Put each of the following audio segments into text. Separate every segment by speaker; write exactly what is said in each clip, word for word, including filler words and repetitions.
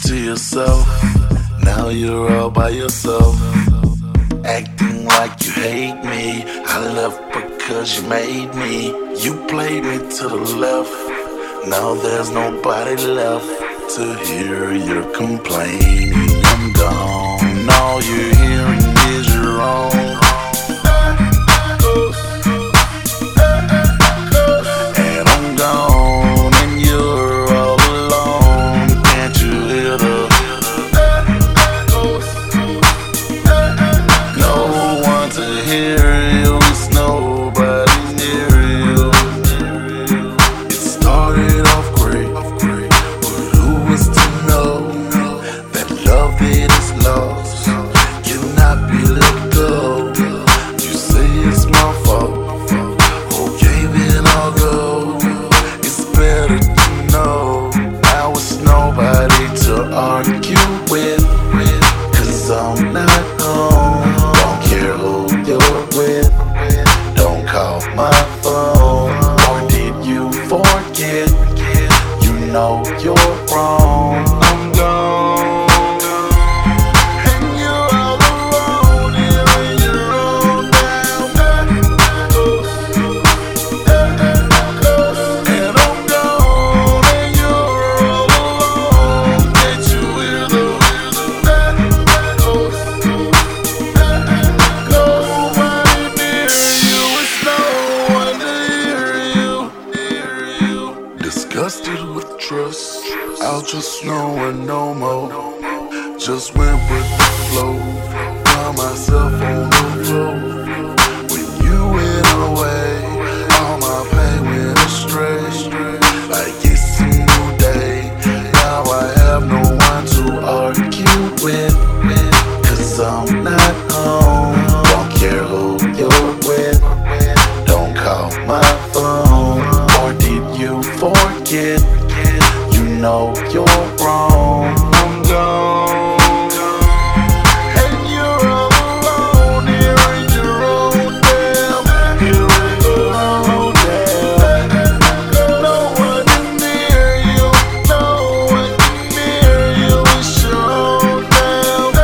Speaker 1: to yourself. Now you're all by yourself, acting like you hate me. I left because you made me. You played me to the left. Now there's nobody left to hear your complaining. I'm gone. All you're hearing is your own. And I'm gone, and you're all alone. Can't you hear the no one to hear you? It's nobody near you. It started off great, but who was to know that love it is lost, cannot be let go? You say it's my fault, okay then I'll go. It's better to know now it's nobody to argue with, cause I'm not home. Don't care who you're with, don't call my phone. Or did you forget? You know you're wrong. I'm gone, and you're all alone here in your own town. And I'm gone, and you're all alone. Can't you hear the nobody near you? It's no one to hear you. Disgusted with trust, I'll just no one no more. Just went with the flow, found myself on the floor. When you went away, all my pain went astray. Like it's a new day, now I have no one to argue with, cause I'm not home. Don't care who you're with, don't call my phone. Or did you forget? You know you're wrong. I'm gone, and you're all alone here in your own town. Here in your own town. No one is near you, no one is near you. It's your own town.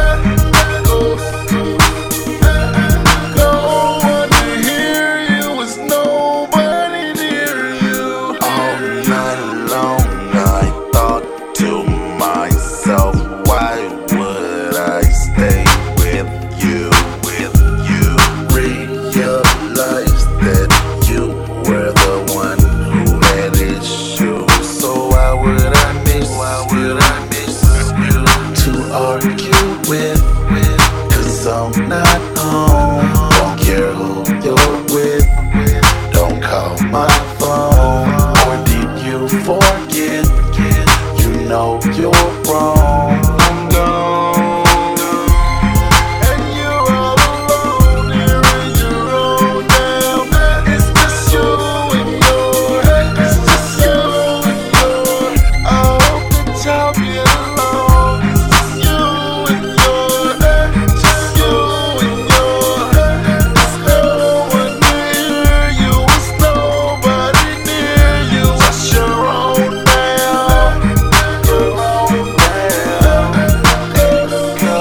Speaker 1: No one to hear you, it's nobody near you. All night long I thought to myself, why would I stay with you, with you? Realized that you were the one who had issues. So why would I miss, why would I miss you to argue with, cause I'm not home. Don't care who you're with, don't call my phone. Or did you forget? You know you're wrong. I'm gone, and you're all alone here in your own town. It's just you and your, it's just you and your. I hope that y'all get along. It's just you and your, just you and your. There's no one near you, it's nobody near you. Just your own town, your own town. Echo,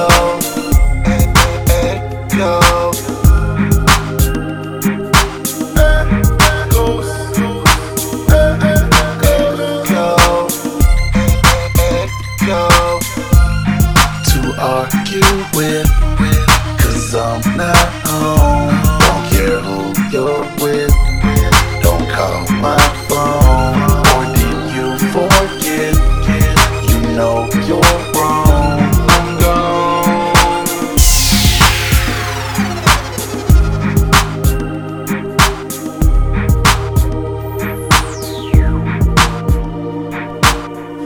Speaker 1: echo, echo, to argue with, cause I'm not home.